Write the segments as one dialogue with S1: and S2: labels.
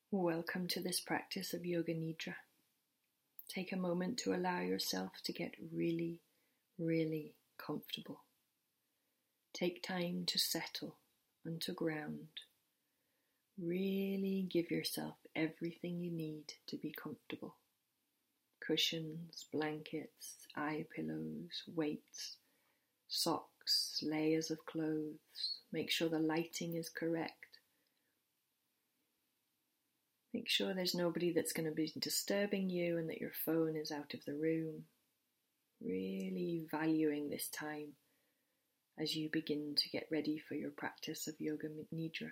S1: Welcome to this practice of Yoga Nidra. Take a moment to allow yourself to get really, really comfortable. Take time to settle and to ground. Really give yourself everything you need to be comfortable. Cushions, blankets, eye pillows, weights, socks, layers of clothes. Make sure the lighting is correct. Make sure there's nobody that's going to be disturbing you and that your phone is out of the room. Really valuing this time as you begin to get ready for your practice of Yoga Nidra.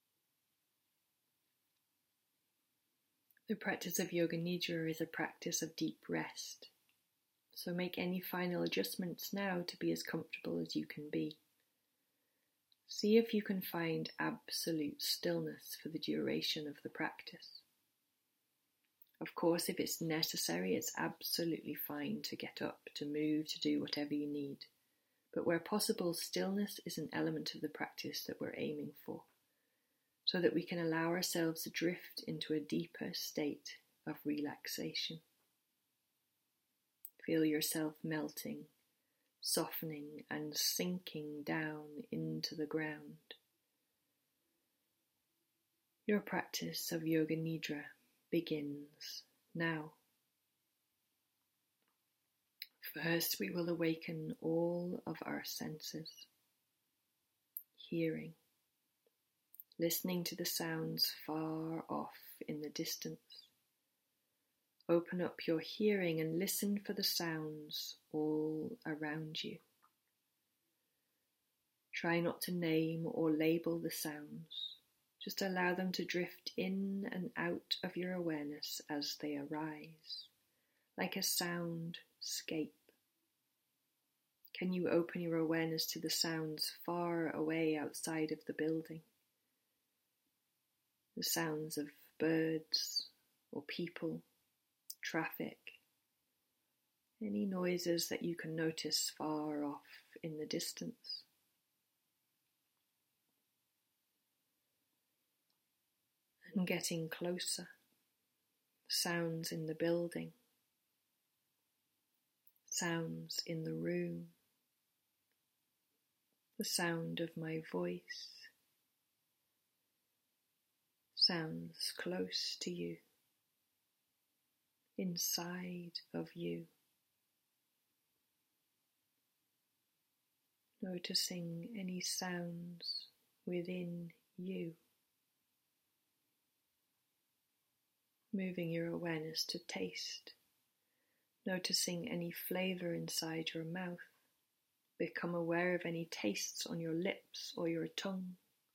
S1: The practice of Yoga Nidra is a practice of deep rest. So make any final adjustments now to be as comfortable as you can be. See if you can find absolute stillness for the duration of the practice. Of course, if it's necessary, it's absolutely fine to get up, to move, to do whatever you need. But where possible, stillness is an element of the practice that we're aiming for, so that we can allow ourselves to drift into a deeper state of relaxation. Feel yourself melting, softening and sinking down into the ground. Your practice of Yoga Nidra begins now. First, we will awaken all of our senses. Hearing, listening to the sounds far off in the distance. Open up your hearing and listen for the sounds all around you. Try not to name or label the sounds. Just allow them to drift in and out of your awareness as they arise, like a soundscape. Can you open your awareness to the sounds far away outside of the building? The sounds of birds or people, traffic, any noises that you can notice far off in the distance. And getting closer, sounds in the building, sounds in the room, the sound of my voice, sounds close to you, inside of you. Noticing any sounds within you. Moving your awareness to taste. Noticing any flavor inside your mouth. Become aware of any tastes on your lips or your tongue.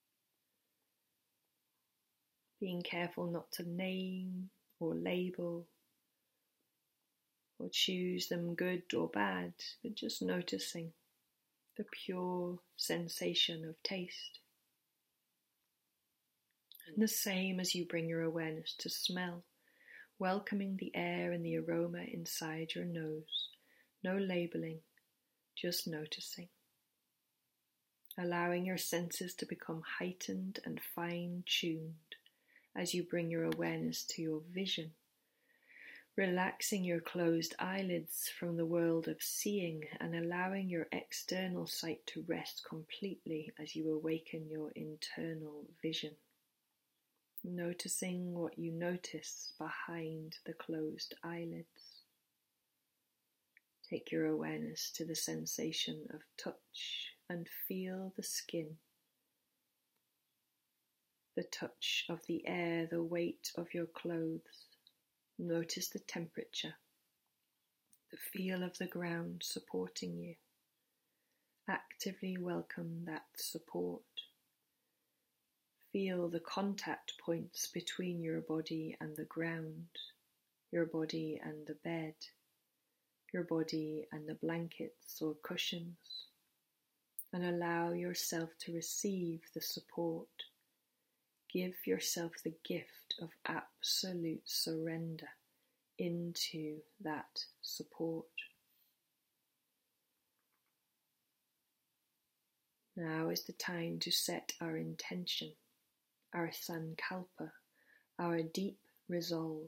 S1: Being careful not to name or label or choose them good or bad, but just noticing the pure sensation of taste. And the same as you bring your awareness to smell, welcoming the air and the aroma inside your nose, no labeling, just noticing. Allowing your senses to become heightened and fine-tuned as you bring your awareness to your vision. Relaxing your closed eyelids from the world of seeing and allowing your external sight to rest completely as you awaken your internal vision. Noticing what you notice behind the closed eyelids. Take your awareness to the sensation of touch and feel the skin, the touch of the air, the weight of your clothes. Notice the temperature, the feel of the ground supporting you. Actively welcome that support. Feel the contact points between your body and the ground, your body and the bed, your body and the blankets or cushions, and allow yourself to receive the support. Give yourself the gift of absolute surrender into that support. Now is the time to set our intention, our sankalpa, our deep resolve.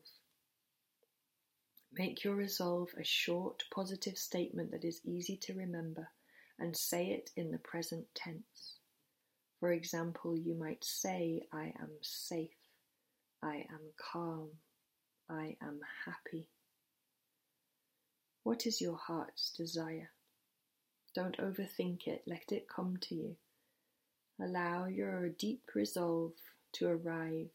S1: Make your resolve a short, positive statement that is easy to remember, and say it in the present tense. For example, you might say, I am safe, I am calm, I am happy. What is your heart's desire? Don't overthink it, let it come to you. Allow your deep resolve to arrive.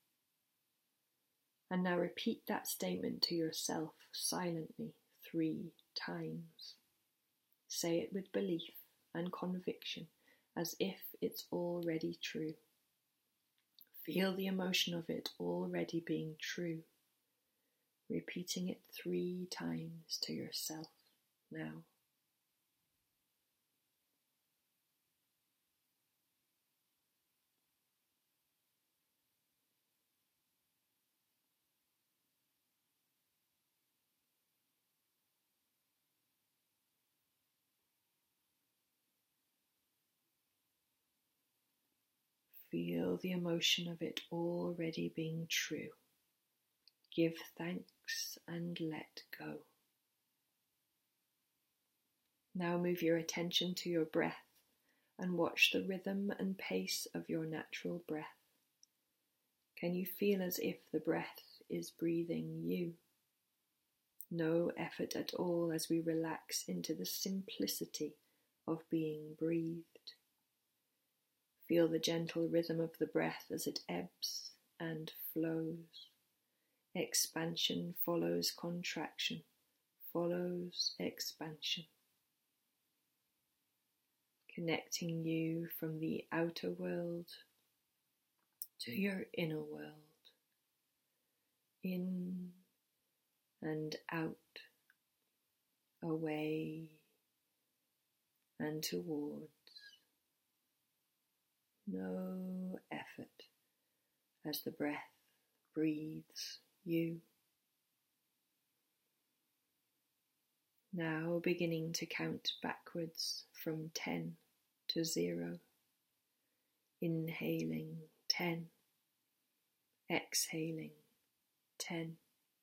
S1: And now repeat that statement to yourself silently 3 times. Say it with belief and conviction, as if it's already true. Feel the emotion of it already being true. Repeating it 3 times to yourself now. Feel the emotion of it already being true. Give thanks and let go. Now move your attention to your breath and watch the rhythm and pace of your natural breath. Can you feel as if the breath is breathing you? No effort at all as we relax into the simplicity of being breathed. Feel the gentle rhythm of the breath as it ebbs and flows. Expansion follows contraction, follows expansion. Connecting you from the outer world to your inner world. In and out, away and towards. No effort as the breath breathes you. Now beginning to count backwards from 10 to 0. Inhaling 10, exhaling 10,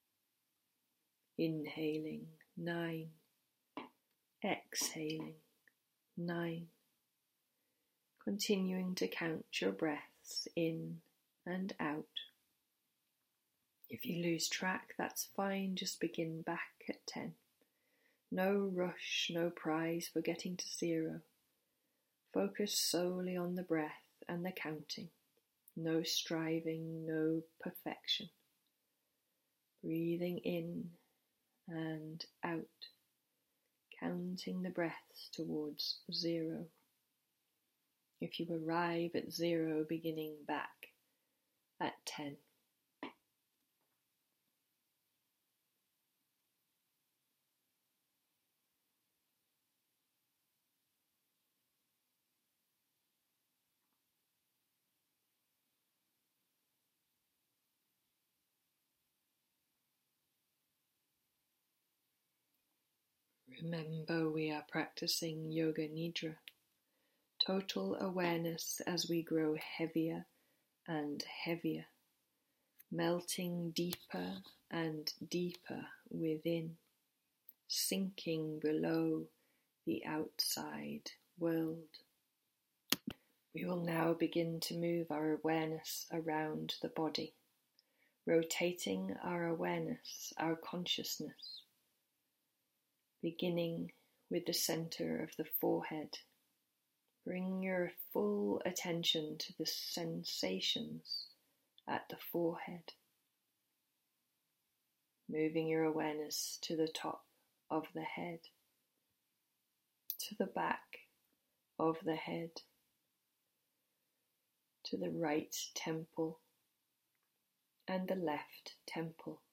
S1: inhaling 9, exhaling 9. Continuing to count your breaths in and out. If you lose track, that's fine, just begin back at 10. No rush, no prize for getting to 0. Focus solely on the breath and the counting. No striving, no perfection. Breathing in and out, counting the breaths towards 0. If you arrive at 0, beginning back at 10. Remember, we are practicing Yoga Nidra, total awareness as we grow heavier and heavier, melting deeper and deeper within, sinking below the outside world. We will now begin to move our awareness around the body, rotating our awareness, our consciousness, beginning with the center of the forehead. Bring your full attention to the sensations at the forehead, moving your awareness to the top of the head, to the back of the head, to the right temple and the left temple.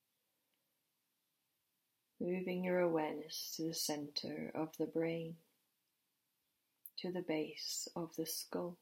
S1: Moving your awareness to the center of the brain, to the base of the skull.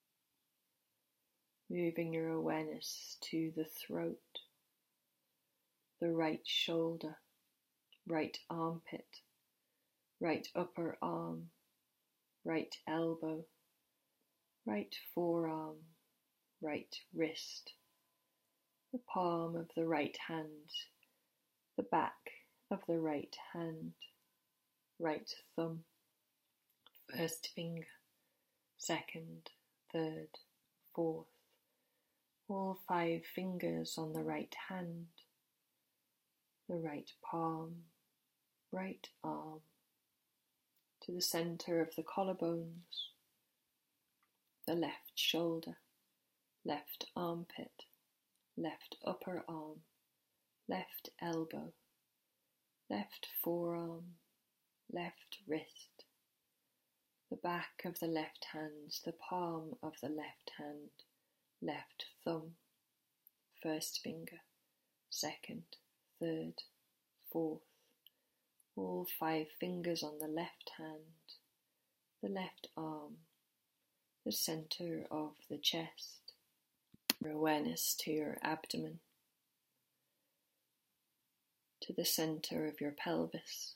S1: Moving your awareness to the throat, the right shoulder, right armpit, right upper arm, right elbow, right forearm, right wrist, the palm of the right hand, the back of the right hand, right thumb, first finger, second, third, fourth, all 5 fingers on the right hand, the right palm, right arm, to the center of the collarbones, the left shoulder, left armpit, left upper arm, left elbow, left forearm, left wrist, the back of the left hand, the palm of the left hand, left thumb, first finger, second, third, fourth, all 5 fingers on the left hand, the left arm, the center of the chest, your awareness to your abdomen, to the center of your pelvis,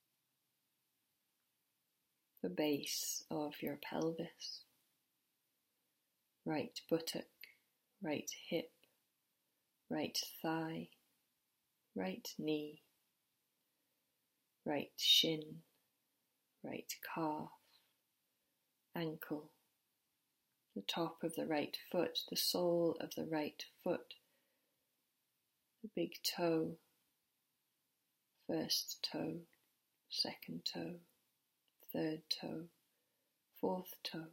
S1: the base of your pelvis, right buttock, right hip, right thigh, right knee, right shin, right calf, ankle, the top of the right foot, the sole of the right foot, the big toe, first toe, second toe, third toe, fourth toe,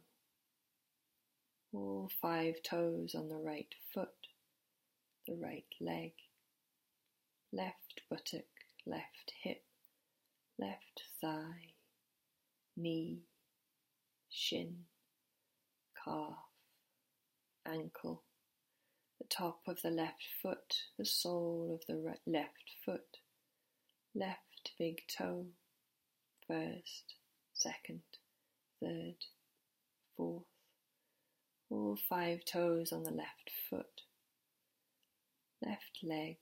S1: all 5 toes on the right foot, the right leg, left buttock, left hip, left thigh, knee, shin, calf, ankle, the top of the left foot, the sole of the left foot, left big toe, first, second, third, fourth, all 5 toes on the left foot, left leg,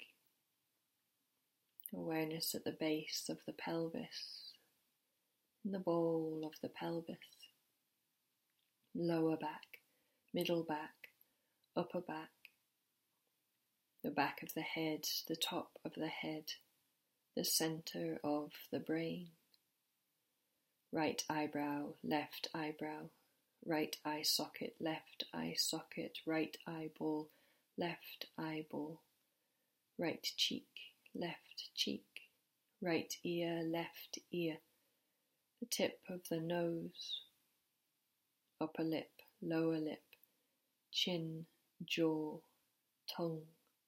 S1: awareness at the base of the pelvis, in the bowl of the pelvis, lower back, middle back, upper back, the back of the head, the top of the head, the center of the brain, right eyebrow, left eyebrow, right eye socket, left eye socket, right eyeball, left eyeball, right cheek, left cheek, right ear, left ear, the tip of the nose, upper lip, lower lip, chin, jaw, tongue,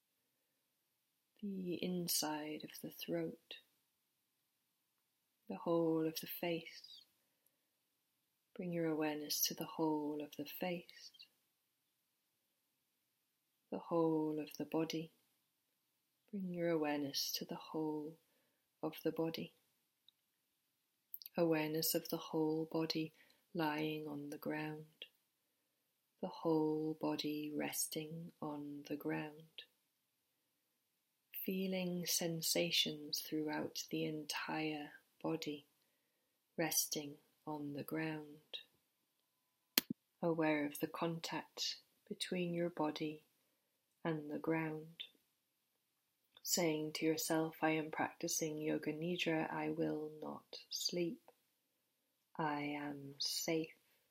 S1: the inside of the throat, the whole of the face. Bring your awareness to the whole of the face, the whole of the body. Bring your awareness to the whole of the body. Awareness of the whole body lying on the ground, the whole body resting on the ground. Feeling sensations throughout the entire body, resting on the ground. Aware of the contact between your body and the ground. Saying to yourself, I am practicing Yoga Nidra, I will not sleep. I am safe.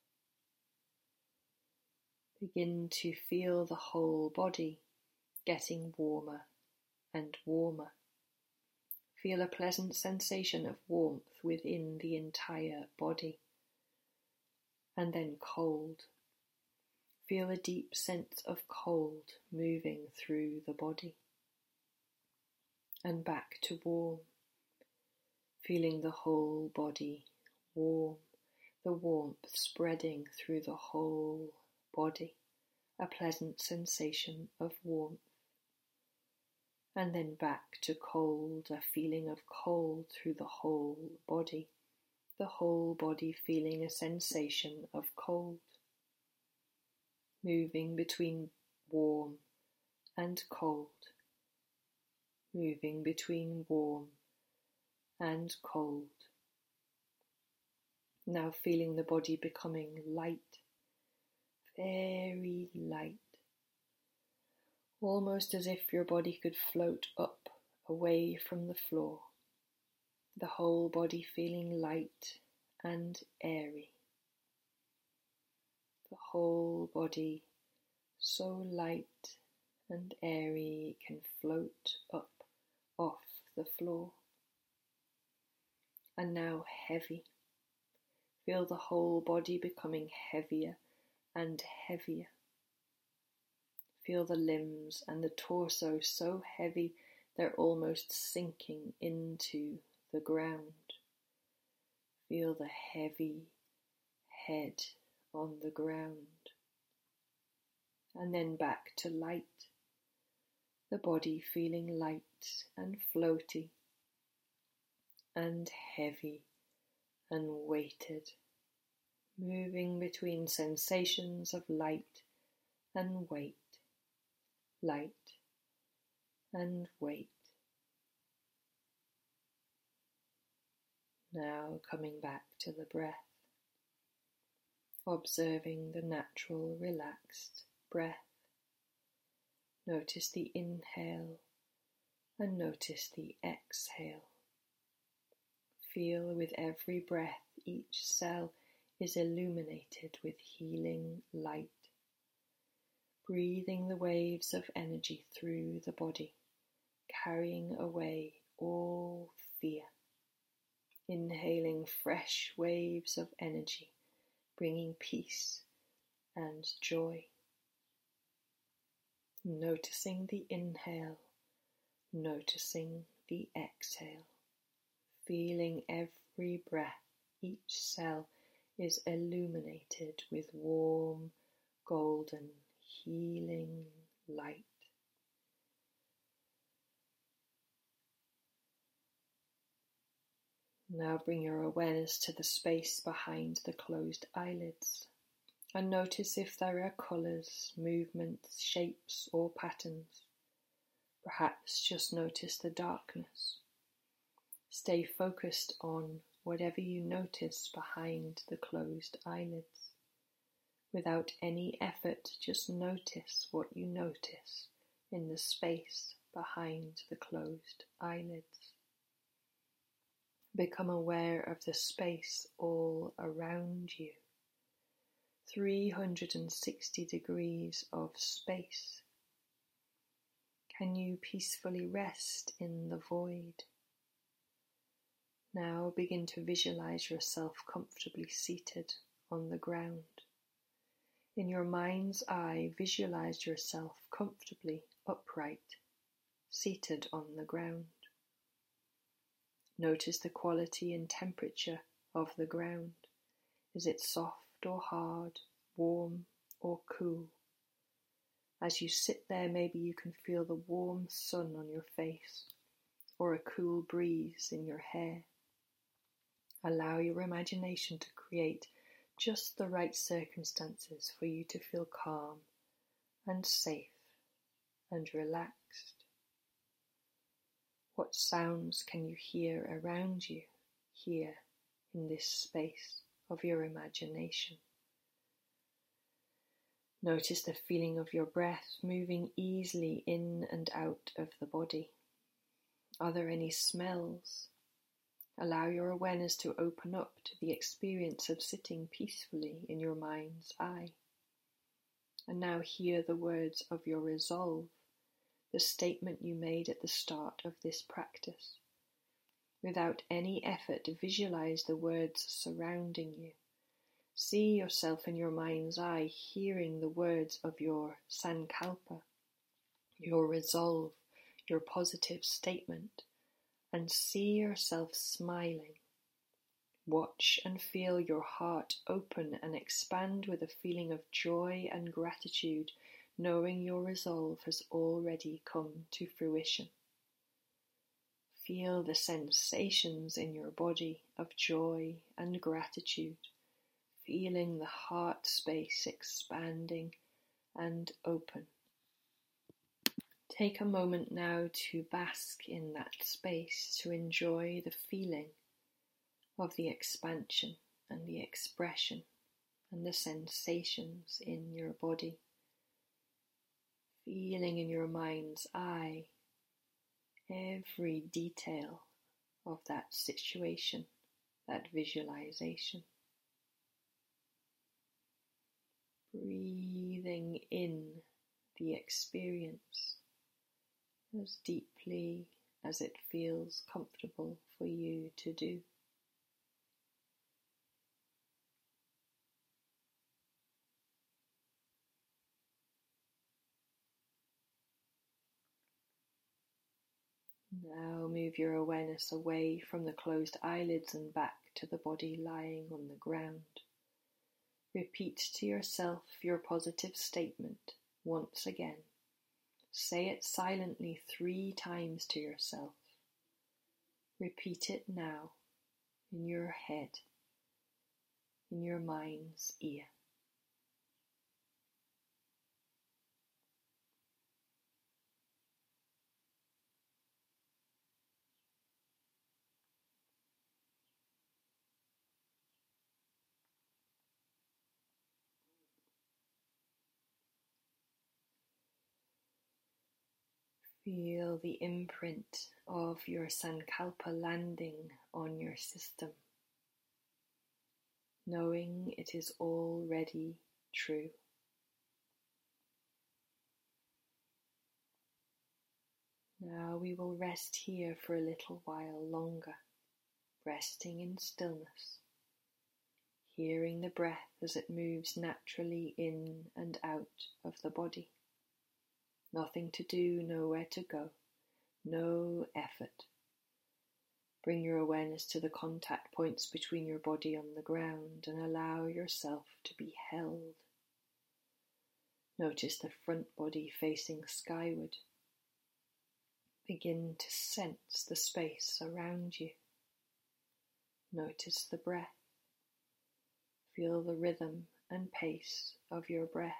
S1: Begin to feel the whole body getting warmer and warmer. Feel a pleasant sensation of warmth within the entire body. And then cold. Feel a deep sense of cold moving through the body. And back to warm. Feeling the whole body warm. The warmth spreading through the whole body. A pleasant sensation of warmth. And then back to cold, a feeling of cold through the whole body. The whole body feeling a sensation of cold. Moving between warm and cold. Moving between warm and cold. Now feeling the body becoming light, very light. almost as if your body could float up away from the floor, the whole body feeling light and airy. The whole body so light and airy it can float up off the floor. And now heavy. Feel the whole body becoming heavier and heavier. Feel the limbs and the torso so heavy they're almost sinking into the ground. Feel the heavy head on the ground. And then back to light. The body feeling light and floaty and heavy and weighted, moving between sensations of light and weight, light and weight. Now coming back to the breath, observing the natural relaxed breath. Notice the inhale and notice the exhale. Feel with every breath each cell is illuminated with healing light, breathing the waves of energy through the body, carrying away all fear. Inhaling fresh waves of energy, bringing peace and joy. Noticing the inhale, noticing the exhale. Feeling every breath, each cell is illuminated with warm, golden, healing light. Now bring your awareness to the space behind the closed eyelids and notice if there are colours, movements, shapes or patterns. Perhaps just notice the darkness. Stay focused on whatever you notice behind the closed eyelids. Without any effort, just notice what you notice in the space behind the closed eyelids. Become aware of the space all around you. 360 degrees of space. Can you peacefully rest in the void? Now begin to visualize yourself comfortably seated on the ground. In your mind's eye, visualize yourself comfortably upright, seated on the ground. Notice the quality and temperature of the ground. Is it soft or hard, warm or cool? As you sit there, maybe you can feel the warm sun on your face or a cool breeze in your hair. Allow your imagination to create just the right circumstances for you to feel calm and safe and relaxed. What sounds can you hear around you here in this space of your imagination? Notice the feeling of your breath moving easily in and out of the body. Are there any smells? Allow your awareness to open up to the experience of sitting peacefully in your mind's eye. And now hear the words of your resolve, the statement you made at the start of this practice. Without any effort, visualize the words surrounding you. See yourself in your mind's eye hearing the words of your sankalpa, your resolve, your positive statement, and see yourself smiling. Watch and feel your heart open and expand with a feeling of joy and gratitude, knowing your resolve has already come to fruition. Feel the sensations in your body of joy and gratitude, feeling the heart space expanding and open. Take a moment now to bask in that space, to enjoy the feeling of the expansion and the expression and the sensations in your body. feeling in your mind's eye every detail of that situation, that visualization. Breathing in the experience as deeply as it feels comfortable for you to do. Now move your awareness away from the closed eyelids and back to the body lying on the ground. Repeat to yourself your positive statement once again. Say it silently 3 times to yourself. Repeat it now in your head, in your mind's ear. Feel the imprint of your Sankalpa landing on your system, knowing it is already true. Now we will rest here for a little while longer, resting in stillness, hearing the breath as it moves naturally in and out of the body. Nothing to do, nowhere to go, no effort. Bring your awareness to the contact points between your body on the ground and allow yourself to be held. Notice the front body facing skyward. Begin to sense the space around you. Notice the breath. Feel the rhythm and pace of your breath.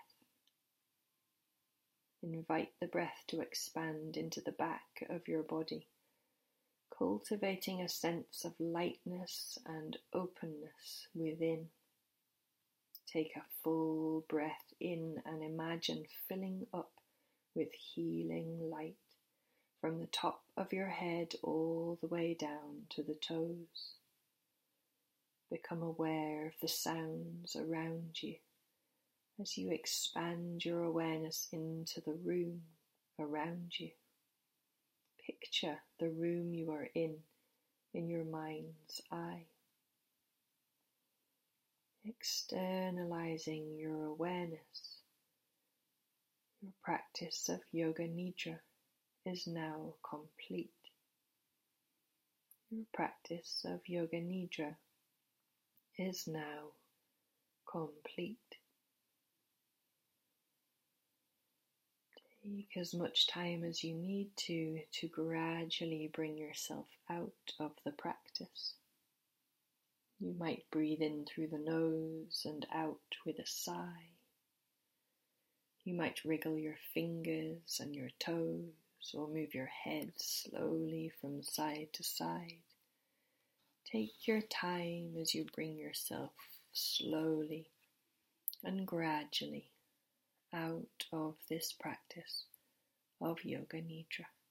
S1: Invite the breath to expand into the back of your body, cultivating a sense of lightness and openness within. Take a full breath in and imagine filling up with healing light from the top of your head all the way down to the toes. Become aware of the sounds around you as you expand your awareness into the room around you. Picture the room you are in your mind's eye. Externalizing your awareness, your practice of Yoga Nidra is now complete. Your practice of Yoga Nidra is now complete. Take as much time as you need to gradually bring yourself out of the practice. You might breathe in through the nose and out with a sigh. You might wriggle your fingers and your toes or move your head slowly from side to side. Take your time as you bring yourself slowly and gradually out of this practice of Yoga Nidra.